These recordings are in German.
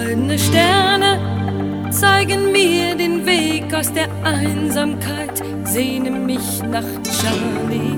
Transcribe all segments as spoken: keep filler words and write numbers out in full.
Goldene Sterne zeigen mir den Weg aus der Einsamkeit, sehne mich nach Charlie.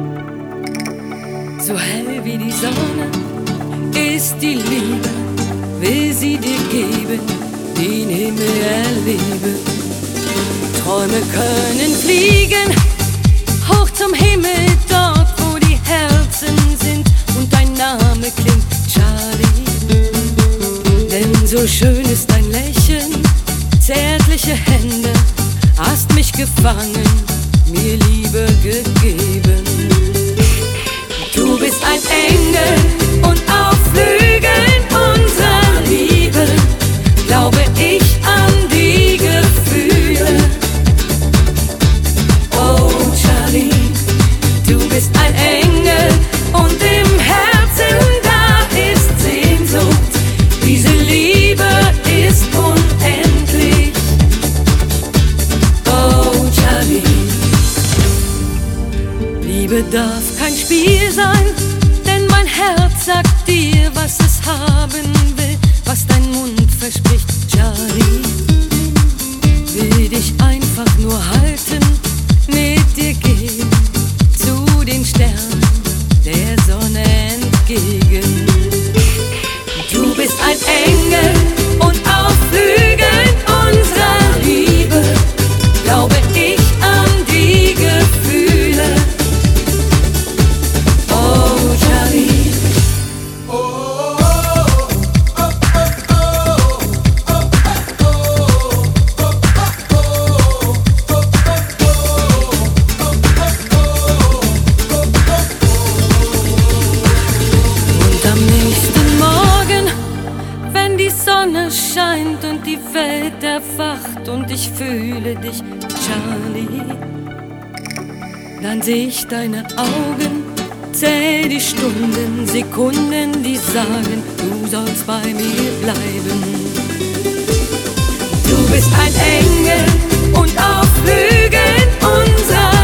So hell wie die Sonne ist die Liebe, will sie dir geben, den Himmel erleben. Träume können fliegen, hoch zum Himmel, dort wo die Herzen sind und dein Name klingt Charlie. Denn so schön ist dein Lächeln, zärtliche Hände, hast mich gefangen, mir Liebe gegeben. Du bist ein Engel und auf Flügeln unserer Liebe glaube ich an die Gefühle. Oh Charlie, du bist ein Engel und im Herzen da ist Sehnsucht. Diese Liebe ist unendlich. Oh Charlie, Liebe darf kein Spiel sein, denn mein Herz sagt dir, was es haben will, was dein Mund verspricht, Charlie. Will dich einfach nur halten, mit dir gehen, zu den Sternen der Sonne entgegen. Du bist ein Engel und auf Flügeln unserer Liebe glaube ich an die Gefühle. Oh Charlie, und am nächsten Morgen, wenn die Sonne scheint und die Welt erwacht und ich fühle dich, Charlie, dann seh ich deine Augen, zähl die Stunden, Sekunden, die sagen, du sollst bei mir bleiben. Du bist ein Engel und auf Flügeln unserer